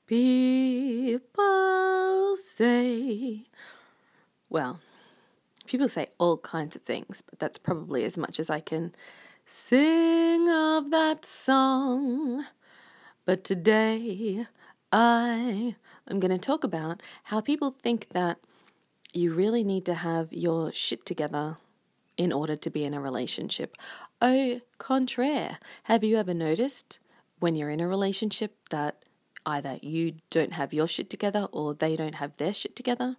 People say, well, people say all kinds of things, but that's probably as much as I can sing of that song. But today, I am going to talk about how people think that you really need to have your shit together in order to be in a relationship. Au contraire, have you ever noticed when you're in a relationship that either you don't have your shit together or they don't have their shit together?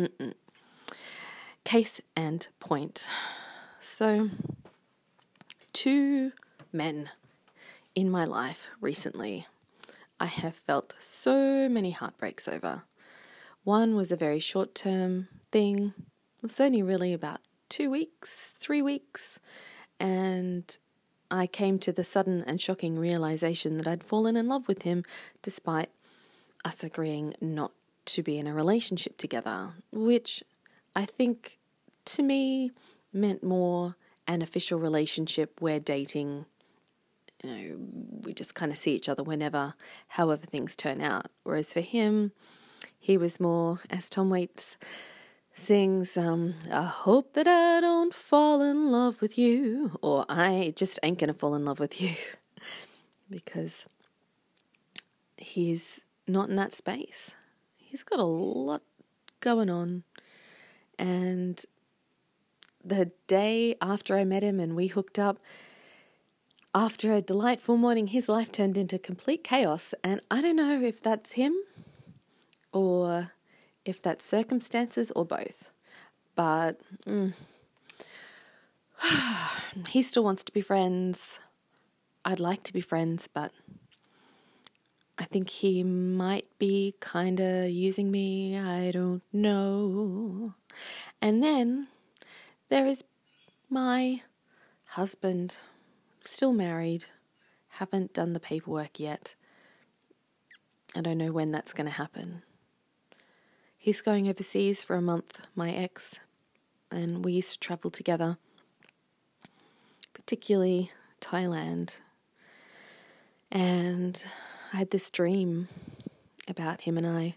Case and point. So, 2 men in my life recently I have felt so many heartbreaks over. One was a very short-term thing. It was only really about 2 weeks, 3 weeks, and I came to the sudden and shocking realization that I'd fallen in love with him despite us agreeing not to be in a relationship together, which I think to me meant more an official relationship where dating, we just kind of see each other whenever, however things turn out. Whereas for him, he was more, as Tom Waits sings, I hope that I don't fall in love with you, or I just ain't gonna fall in love with you, because he's not in that space. He's got a lot going on, and the day after I met him and we hooked up, after a delightful morning, his life turned into complete chaos, and I don't know if that's him or if that's circumstances or both, but he still wants to be friends. I'd like to be friends, but I think he might be kind of using me. I don't know. And then there is my husband, still married, haven't done the paperwork yet. I don't know when that's going to happen. He's going overseas for a month, my ex, and we used to travel together, particularly Thailand. And I had this dream about him and I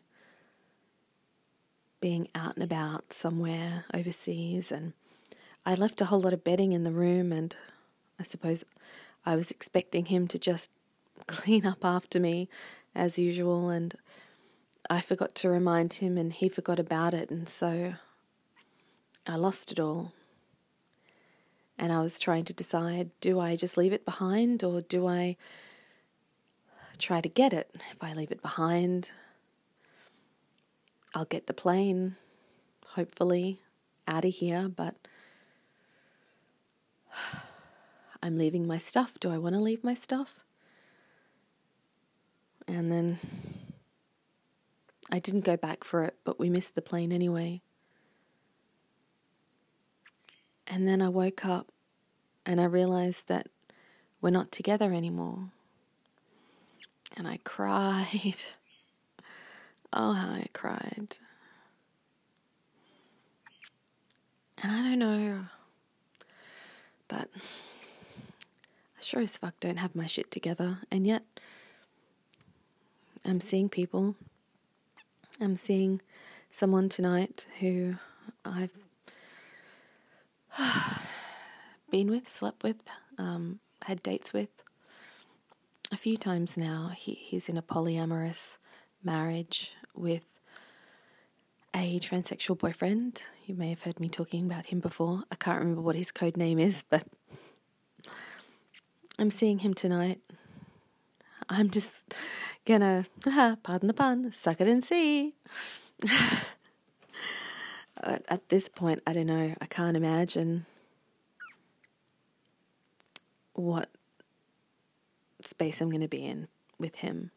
being out and about somewhere overseas, and I left a whole lot of bedding in the room, and I suppose I was expecting him to just clean up after me as usual, and I forgot to remind him and he forgot about it, and so I lost it all. And I was trying to decide, do I just leave it behind or do I try to get it? If I leave it behind, I'll get the plane, hopefully, out of here, but I'm leaving my stuff. Do I want to leave my stuff? And then I didn't go back for it, but we missed the plane anyway. And then I woke up and I realized that we're not together anymore. And I cried. Oh, how I cried. And I don't know, but I sure as fuck don't have my shit together. And yet, I'm seeing people. I'm seeing someone tonight who I've been with, slept with, had dates with a few times now. He's in a polyamorous marriage with a transsexual boyfriend. You may have heard me talking about him before. I can't remember what his code name is, but I'm seeing him tonight. I'm just gonna, pardon the pun, suck it and see. At this point, I don't know, I can't imagine what space I'm going to be in with him.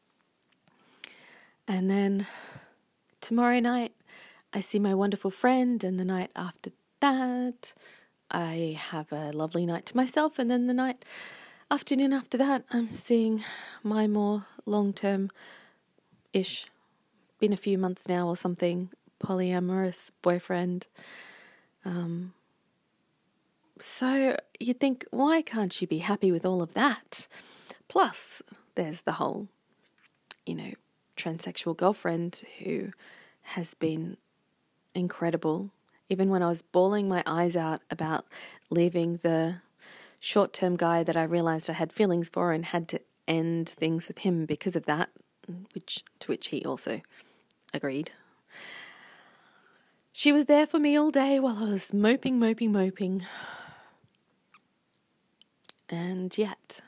And then tomorrow night, I see my wonderful friend, and the night after that, I have a lovely night to myself, and then the afternoon after that, I'm seeing my more long-term-ish, been a few months now or something, polyamorous boyfriend. So you think, why can't she be happy with all of that? Plus, there's the whole, transsexual girlfriend who has been incredible. Even when I was bawling my eyes out about leaving the short-term guy that I realized I had feelings for and had to end things with him because of that, to which he also agreed. She was there for me all day while I was moping. And yet,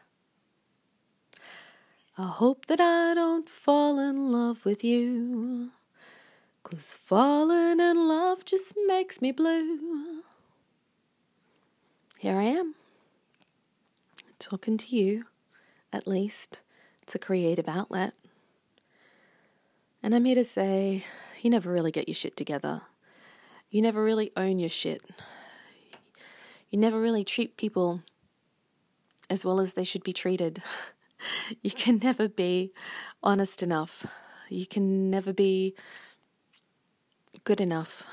I hope that I don't fall in love with you, 'cause falling in love just makes me blue. Here I am, talking to you. At least it's a creative outlet. And I'm here to say, you never really get your shit together. You never really own your shit. You never really treat people as well as they should be treated. You can never be honest enough. You can never be good enough.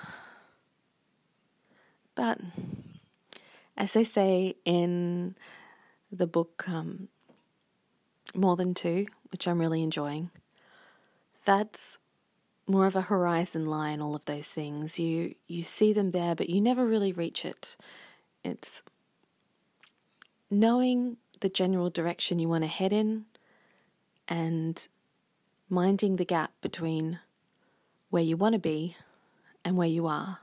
But as they say in the book More Than Two, which I'm really enjoying, that's more of a horizon line, all of those things. You see them there, but you never really reach it. It's knowing the general direction you want to head in and minding the gap between where you want to be and where you are.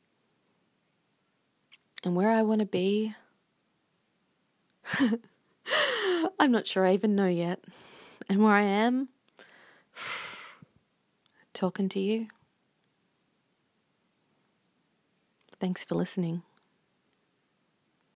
And where I want to be, I'm not sure I even know yet. And where I am, talking to you. Thanks for listening.